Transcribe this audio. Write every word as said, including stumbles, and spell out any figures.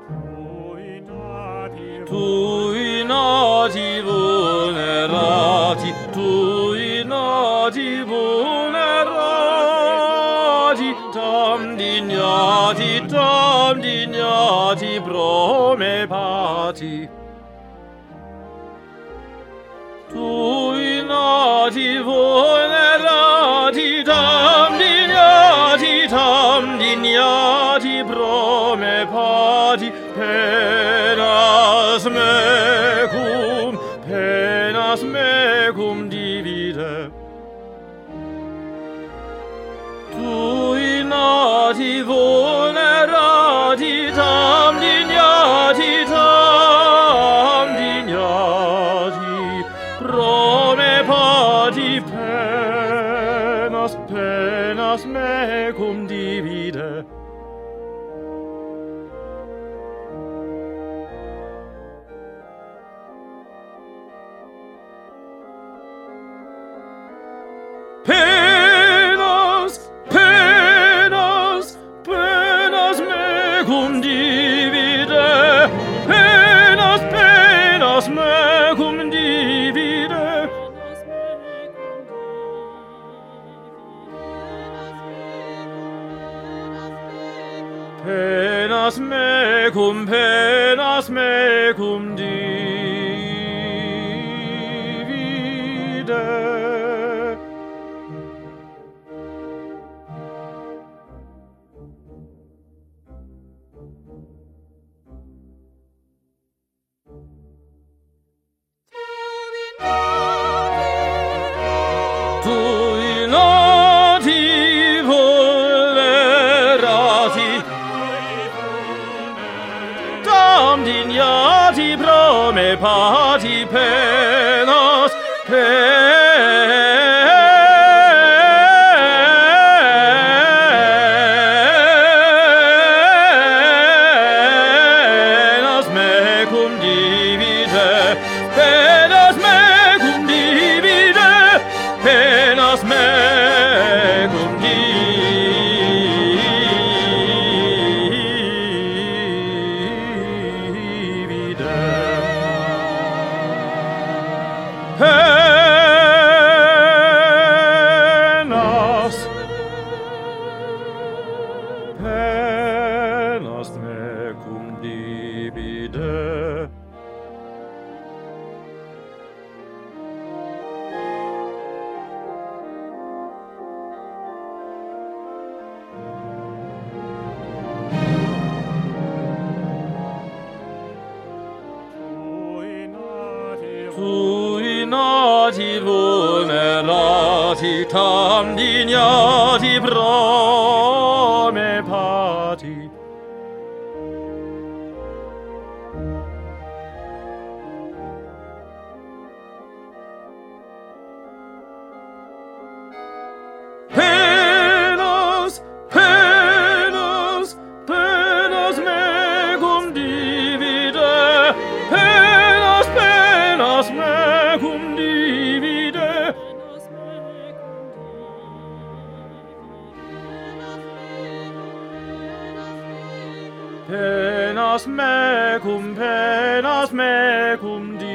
Tui nati vulnerati, tui nati vulnerati, tam dignati, tam dignati, prome pati. Tui nati vulnerati, tam dignati, tam dignati, prome pati, penas mecum, penas mecum divide. Tui nati vulnerati, tam dignati, tam dignati, prome pati, penas, penas mecum divide. Penas, penas, penas mecum divide. Penas, penas mecum divide. Penas mecum, penas mecum divide. Tui nati vulnerati, tam dignati, prome pati, penas, penas mecum divide, penas mecum divide, penas mecum divide. Penas, penas mecum divide. Tui nati vulnerati, tam dignati, prome pati. Penas, penas, penas mecum divide. Penas, penas mecum divide. Penas mecum, penas mecum divide.